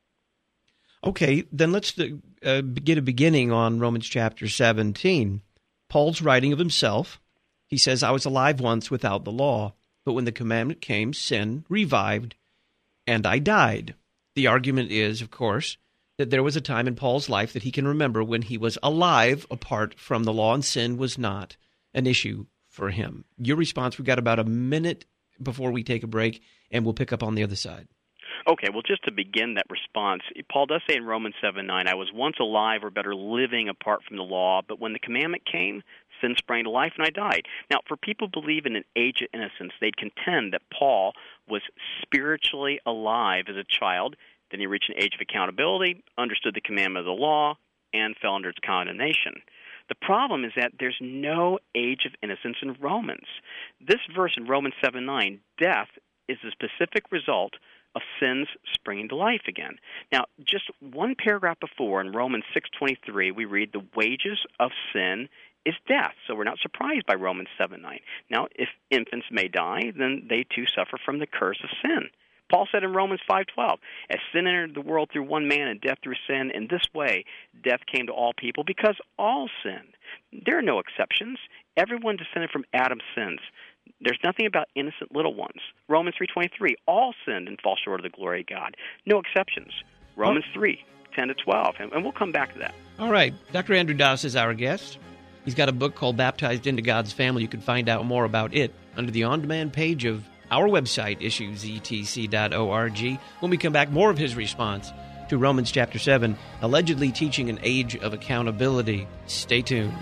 Okay, then let's uh, get a beginning on Romans chapter seventeen. Paul's writing of himself. He says, I was alive once without the law, but when the commandment came, sin revived, and I died. The argument is, of course, that there was a time in Paul's life that he can remember when he was alive apart from the law, and sin was not an issue for him. Your response, we've got about a minute before we take a break, and we'll pick up on the other side. Okay, well, just to begin that response, Paul does say in Romans seven nine, I was once alive or better living apart from the law, but when the commandment came, sin sprang to life and I died. Now, for people who believe in an age of innocence, they'd contend that Paul was spiritually alive as a child, then he reached an age of accountability, understood the commandment of the law, and fell under its condemnation. The problem is that there's no age of innocence in Romans. This verse in Romans seven nine, death is the specific result of sins springing to life again. Now, just one paragraph before, in Romans six twenty-three, we read, the wages of sin is death. So we're not surprised by Romans seven nine. Now, if infants may die, then they too suffer from the curse of sin. Paul said in Romans five twelve, as sin entered the world through one man and death through sin, in this way death came to all people because all sinned. There are no exceptions. Everyone descended from Adam's sins. There's nothing about innocent little ones. Romans three twenty-three, all sinned and fall short of the glory of God. No exceptions. Romans three ten to twelve, and, and we'll come back to that. All right. Doctor Andrew Doss is our guest. He's got a book called Baptized into God's Family. You can find out more about it under the on-demand page of our website, issues e t c dot org. When we come back, more of his response to Romans chapter seven, allegedly teaching an age of accountability. Stay tuned.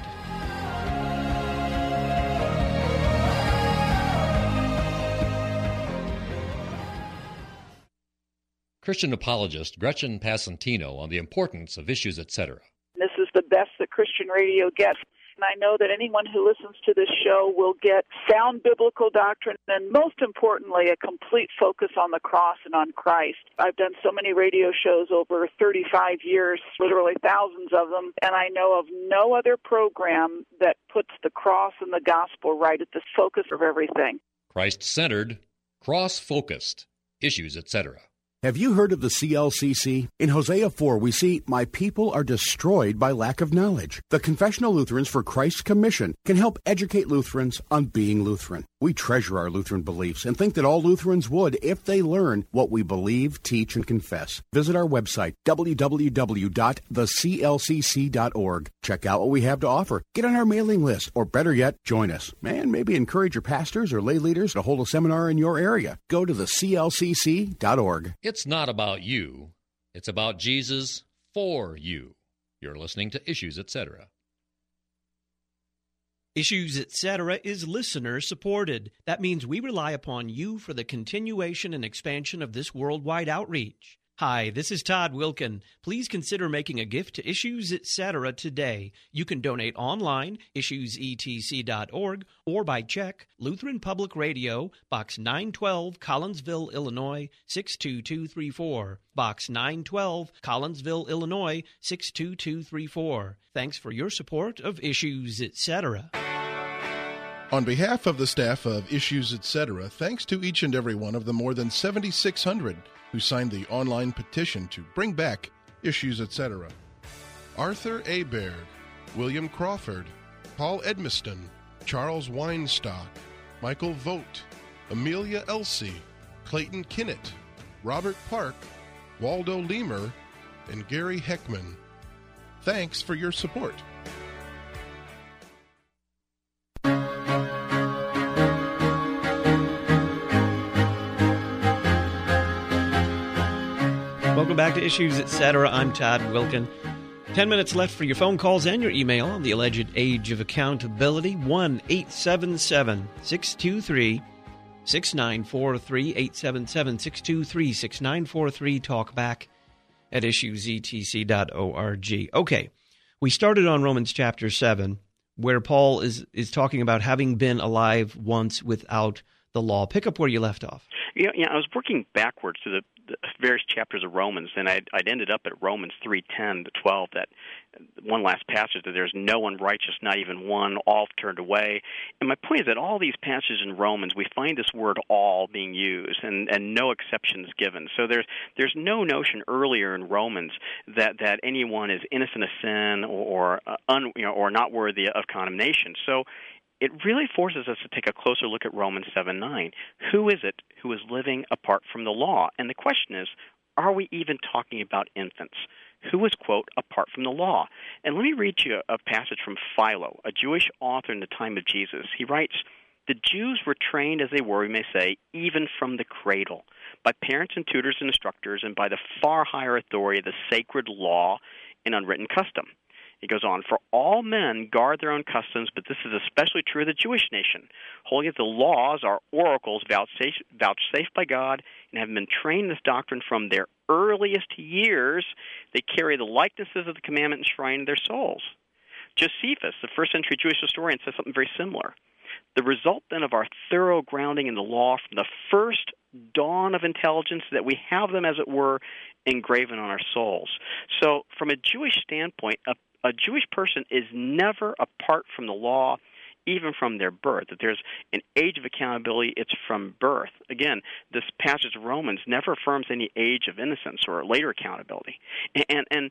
Christian apologist Gretchen Passantino on the importance of Issues, et cetera. This is the best that Christian radio gets. And I know that anyone who listens to this show will get sound biblical doctrine and, most importantly, a complete focus on the cross and on Christ. I've done so many radio shows over thirty-five years, literally thousands of them, and I know of no other program that puts the cross and the gospel right at the focus of everything. Christ-centered, cross-focused, Issues, et cetera. Have you heard of the C L C C? In Hosea four, we see, my people are destroyed by lack of knowledge. The Confessional Lutherans for Christ's Commission can help educate Lutherans on being Lutheran. We treasure our Lutheran beliefs and think that all Lutherans would if they learn what we believe, teach, and confess. Visit our website, w w w dot the c l c c dot org. Check out what we have to offer. Get on our mailing list, or better yet, join us. And maybe encourage your pastors or lay leaders to hold a seminar in your area. Go to the c l c c dot org. It's not about you. It's about Jesus for you. You're listening to Issues, et cetera. Issues, et cetera is listener-supported. That means we rely upon you for the continuation and expansion of this worldwide outreach. Hi, this is Todd Wilkin. Please consider making a gift to Issues, et cetera today. You can donate online, issues e t c dot org, or by check, Lutheran Public Radio, Box nine twelve, Collinsville, Illinois, six two two three four. Box nine twelve, Collinsville, Illinois, six two two three four. Thanks for your support of Issues, et cetera. On behalf of the staff of Issues, et cetera, thanks to each and every one of the more than seventy-six hundred who signed the online petition to bring back Issues, et cetera. Arthur Aberg, William Crawford, Paul Edmiston, Charles Weinstock, Michael Vogt, Amelia Elsey, Clayton Kinnett, Robert Park, Waldo Leamer, and Gary Heckman. Thanks for your support. Welcome back to Issues, et cetera. I'm Todd Wilkin. Ten minutes left for your phone calls and your email on the alleged age of accountability. one eight seven seven, six two three, six nine four three, eight seven seven, six two three, six nine four three. Talk back at issues e t c dot org. Okay, we started on Romans chapter seven, where Paul is, is talking about having been alive once without the law. Pick up where you left off. Yeah, you know, I was working backwards to the, the various chapters of Romans, and I'd, I'd ended up at Romans three ten to twelve, that one last passage that there's no one righteous, not even one, all turned away. And my point is that all these passages in Romans, we find this word all being used, and, and no exceptions given. So there's there's no notion earlier in Romans that, that anyone is innocent of sin or or, uh, un, you know, or not worthy of condemnation. So it really forces us to take a closer look at Romans seven nine. Who is it who is living apart from the law? And the question is, are we even talking about infants? Who is, quote, apart from the law? And let me read you a passage from Philo, a Jewish author in the time of Jesus. He writes, The Jews were trained, as they were, we may say, even from the cradle, by parents and tutors and instructors, and by the far higher authority of the sacred law and unwritten custom. He goes on, for all men guard their own customs, but this is especially true of the Jewish nation, holding that the laws are oracles vouchsafed, vouchsafed by God, and have been trained in this doctrine from their earliest years. They carry the likenesses of the commandment enshrined in their souls. Josephus, the first century Jewish historian, says something very similar. The result, then, of our thorough grounding in the law from the first dawn of intelligence, that we have them, as it were, engraven on our souls. So from a Jewish standpoint, a A Jewish person is never apart from the law, even from their birth. That there's an age of accountability, it's from birth. Again, this passage of Romans never affirms any age of innocence or later accountability. And, and, and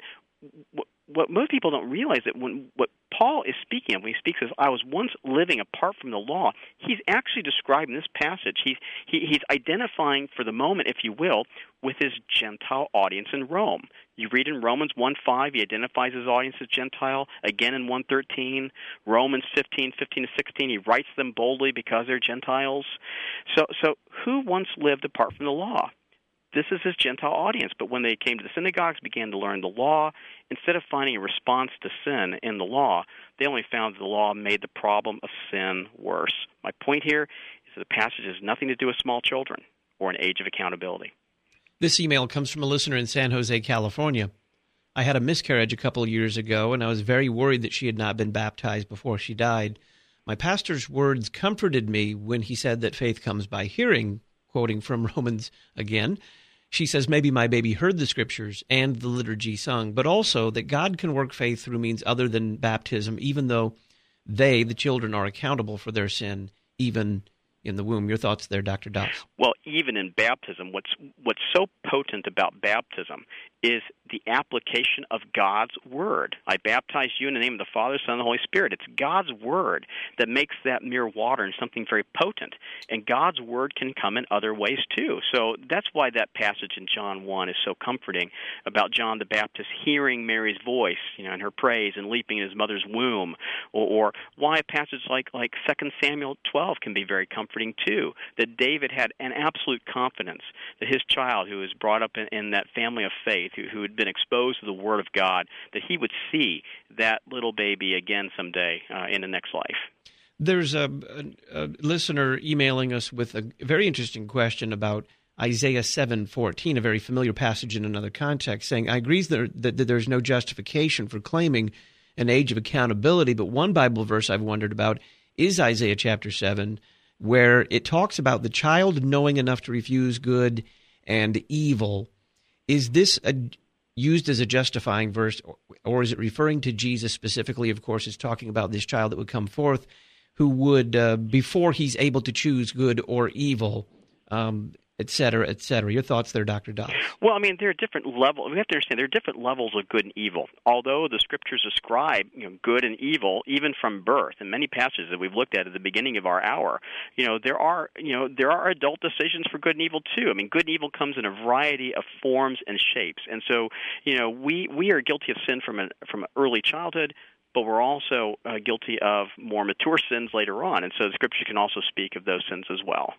what most people don't realize, that when what Paul is speaking of when he speaks of, I was once living apart from the law, he's actually describing this passage. He's, he, he's identifying, for the moment, if you will, with his Gentile audience in Rome. You read in Romans one five, he identifies his audience as Gentile. Again in one thirteen, Romans fifteen, fifteen to sixteen, he writes them boldly because they're Gentiles. So, so who once lived apart from the law? This is his Gentile audience. But when they came to the synagogues, began to learn the law, instead of finding a response to sin in the law, they only found that the law made the problem of sin worse. My point here is that the passage has nothing to do with small children or an age of accountability. This email comes from a listener in San Jose, California. I had a miscarriage a couple of years ago, and I was very worried that she had not been baptized before she died. My pastor's words comforted me when he said that faith comes by hearing, quoting from Romans again. She says, maybe my baby heard the scriptures and the liturgy sung, but also that God can work faith through means other than baptism, even though they, the children, are accountable for their sin, even in the womb. Your thoughts there, Doctor Doss? Well, even in baptism, what's what's so potent about baptism is the application of God's Word. I baptize you in the name of the Father, Son, and the Holy Spirit. It's God's Word that makes that mere water into something very potent. And God's Word can come in other ways, too. So that's why that passage in John one is so comforting about John the Baptist hearing Mary's voice, you know, and her praise and leaping in his mother's womb. Or, or why a passage like, like Second Samuel twelve can be very comforting, too, that David had an absolute confidence that his child, who was brought up in, in that family of faith, who, who had been exposed to the Word of God, that he would see that little baby again someday uh, in the next life. There's a, a, a listener emailing us with a very interesting question about Isaiah seven fourteen, a very familiar passage in another context, saying, I agree that, that, that there's no justification for claiming an age of accountability, but one Bible verse I've wondered about is Isaiah chapter seven, where it talks about the child knowing enough to refuse good and evil. Is this a, used as a justifying verse, or, or is it referring to Jesus specifically? Of course, it's talking about this child that would come forth who would, uh, before he's able to choose good or evil, um, et cetera, et cetera. Your thoughts there, Doctor Doss? Well, I mean, there are different levels. We have to understand there are different levels of good and evil. Although the Scriptures ascribe, you know, good and evil even from birth, in many passages that we've looked at at the beginning of our hour, you know, there are, you know, there are adult decisions for good and evil too. I mean, good and evil comes in a variety of forms and shapes, and so, you know, we we are guilty of sin from an from early childhood, but we're also uh, guilty of more mature sins later on, and so the Scripture can also speak of those sins as well.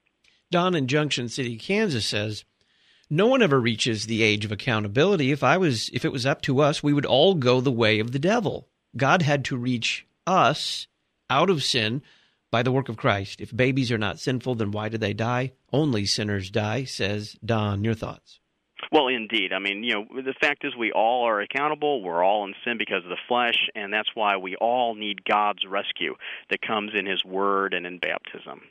Don in Junction City, Kansas says, no one ever reaches the age of accountability. If I was, if it was up to us, we would all go the way of the devil. God had to reach us out of sin by the work of Christ. If babies are not sinful, then why do they die? Only sinners die, says Don. Your thoughts? Well, indeed. I mean, you know, the fact is we all are accountable. We're all in sin because of the flesh, and that's why we all need God's rescue that comes in His Word and in baptism.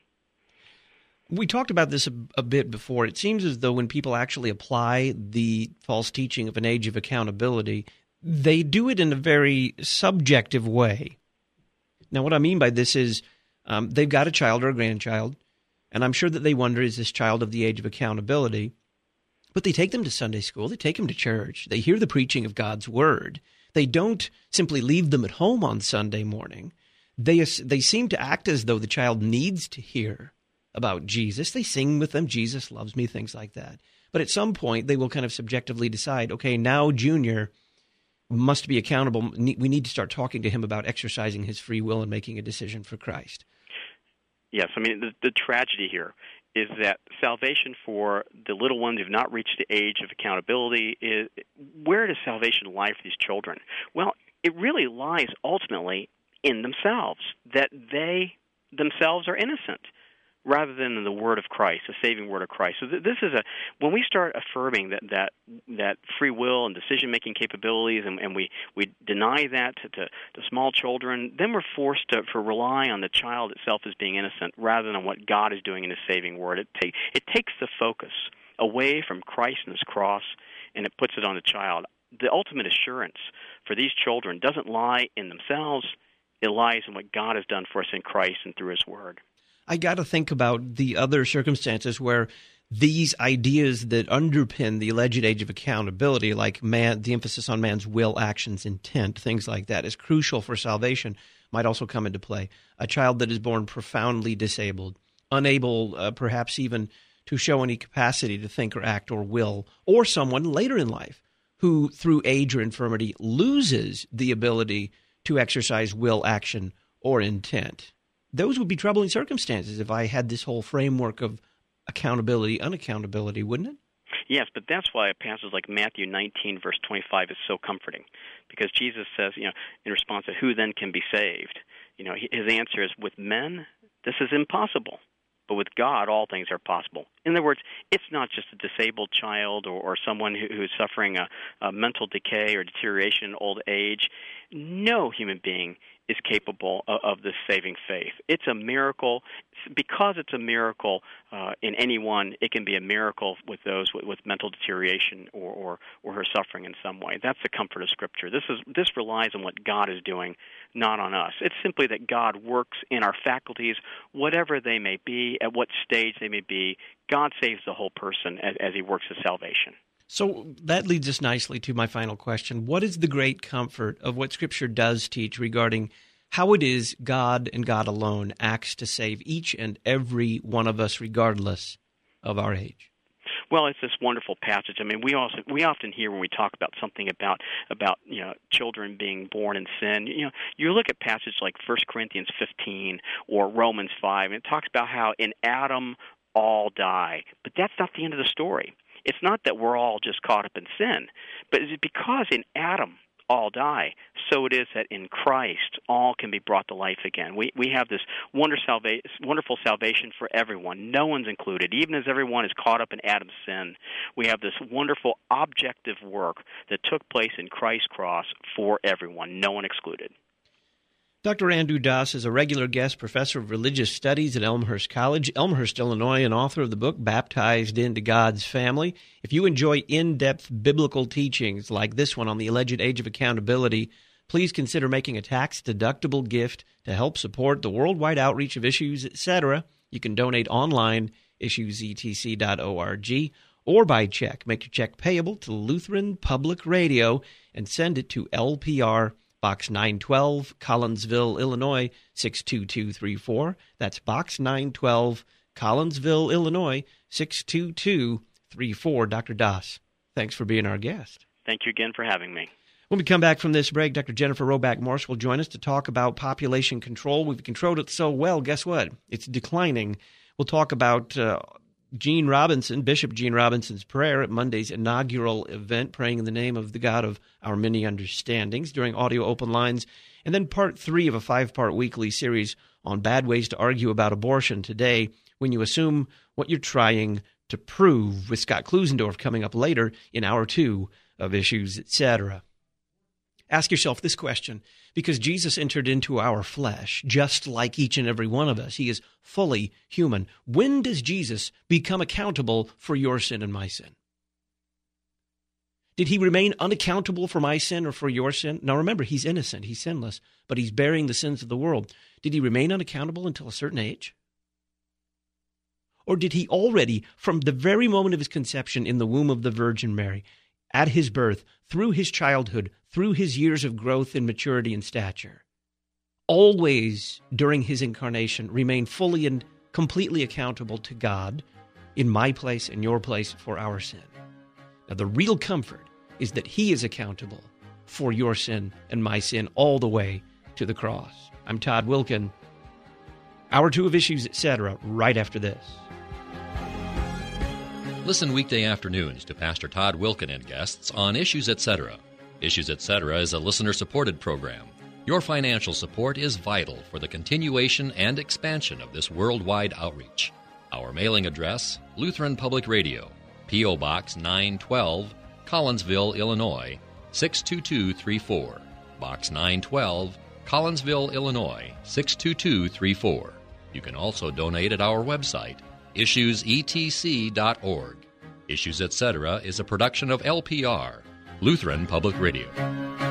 We talked about this a, a bit before. It seems as though when people actually apply the false teaching of an age of accountability, they do it in a very subjective way. Now, what I mean by this is um, they've got a child or a grandchild, and I'm sure that they wonder, is this child of the age of accountability? But they take them to Sunday school. They take them to church. They hear the preaching of God's Word. They don't simply leave them at home on Sunday morning. They, they seem to act as though the child needs to hear about Jesus. They sing with them, Jesus loves me, things like that. But at some point, they will kind of subjectively decide, okay, now Junior must be accountable. We need to start talking to him about exercising his free will and making a decision for Christ. Yes, I mean, the, the tragedy here is that salvation for the little ones who have not reached the age of accountability is, where does salvation lie for these children? Well, it really lies ultimately in themselves, that they themselves are innocent, rather than in the word of Christ, the saving word of Christ. So th- this is a when we start affirming that that, that free will and decision-making capabilities, and, and we, we deny that to, to, to small children, then we're forced to for rely on the child itself as being innocent, rather than on what God is doing in His saving word. It, take, it takes the focus away from Christ and His cross, and it puts it on the child. The ultimate assurance for these children doesn't lie in themselves. It lies in what God has done for us in Christ and through His word. I got to think about the other circumstances where these ideas that underpin the alleged age of accountability, like man, the emphasis on man's will, actions, intent, things like that, is crucial for salvation, might also come into play. A child that is born profoundly disabled, unable uh, perhaps even to show any capacity to think or act or will, or someone later in life who, through age or infirmity, loses the ability to exercise will, action, or intent. Those would be troubling circumstances if I had this whole framework of accountability, unaccountability, wouldn't it? Yes, but that's why a passage like Matthew nineteen, verse twenty-five is so comforting, because Jesus says, you know, in response to who then can be saved, you know, his answer is, with men, this is impossible, but with God, all things are possible. In other words, it's not just a disabled child or, or someone who, who is suffering a, a mental decay or deterioration in old age. No human being is capable of, of this saving faith. It's a miracle. Because it's a miracle uh, in anyone, it can be a miracle with those with, with mental deterioration or, or, or her suffering in some way. That's the comfort of Scripture. This is this relies on what God is doing, not on us. It's simply that God works in our faculties, whatever they may be, at what stage they may be. God saves the whole person as, as He works His salvation. So that leads us nicely to my final question. What is the great comfort of what Scripture does teach regarding how it is God and God alone acts to save each and every one of us, regardless of our age? Well, it's this wonderful passage. I mean, we also we often hear when we talk about something about about you know children being born in sin. You know, you look at passages like First Corinthians fifteen or Romans five, and it talks about how in Adam all die. But that's not the end of the story. It's not that we're all just caught up in sin, but it's because in Adam all die, so it is that in Christ all can be brought to life again. We we have this wonder salva- wonderful salvation for everyone. No one's included. Even as everyone is caught up in Adam's sin, we have this wonderful objective work that took place in Christ's cross for everyone, no one excluded. Doctor Andrew Dass is a regular guest professor of religious studies at Elmhurst College, Elmhurst, Illinois, and author of the book Baptized into God's Family. If you enjoy in-depth biblical teachings like this one on the alleged age of accountability, please consider making a tax-deductible gift to help support the worldwide outreach of Issues, et cetera. You can donate online, issues e t c dot org, or by check. Make your check payable to Lutheran Public Radio and send it to L P R Box nine twelve, Collinsville, Illinois, six two two three four. That's Box nine twelve, Collinsville, Illinois, six two two three four. Doctor Dass, thanks for being our guest. Thank you again for having me. When we come back from this break, Doctor Jennifer Roback-Morse will join us to talk about population control. We've controlled it so well, guess what? It's declining. We'll talk about uh, Gene Robinson, Bishop Gene Robinson's prayer at Monday's inaugural event, praying in the name of the God of our many understandings during audio open lines, and then part three of a five-part weekly series on bad ways to argue about abortion today when you assume what you're trying to prove, with Scott Klusendorf coming up later in hour two of Issues, et cetera. Ask yourself this question, because Jesus entered into our flesh, just like each and every one of us. He is fully human. When does Jesus become accountable for your sin and my sin? Did he remain unaccountable for my sin or for your sin? Now remember, he's innocent, he's sinless, but he's bearing the sins of the world. Did he remain unaccountable until a certain age? Or did he already, from the very moment of his conception in the womb of the Virgin Mary, at his birth, through his childhood, through his years of growth in maturity and stature, always during his incarnation remain fully and completely accountable to God in my place and your place for our sin? Now, the real comfort is that he is accountable for your sin and my sin all the way to the cross. I'm Todd Wilkin. Hour two of Issues, et cetera, right after this. Listen weekday afternoons to Pastor Todd Wilken and guests on Issues, et cetera. Issues, et cetera is a listener-supported program. Your financial support is vital for the continuation and expansion of this worldwide outreach. Our mailing address, Lutheran Public Radio, P O. Box nine twelve, Collinsville, Illinois, six two two three four. Box nine twelve, Collinsville, Illinois, six two two three four. You can also donate at our website, issues e t c dot org. Issues, et cetera is a production of L P R, Lutheran Public Radio.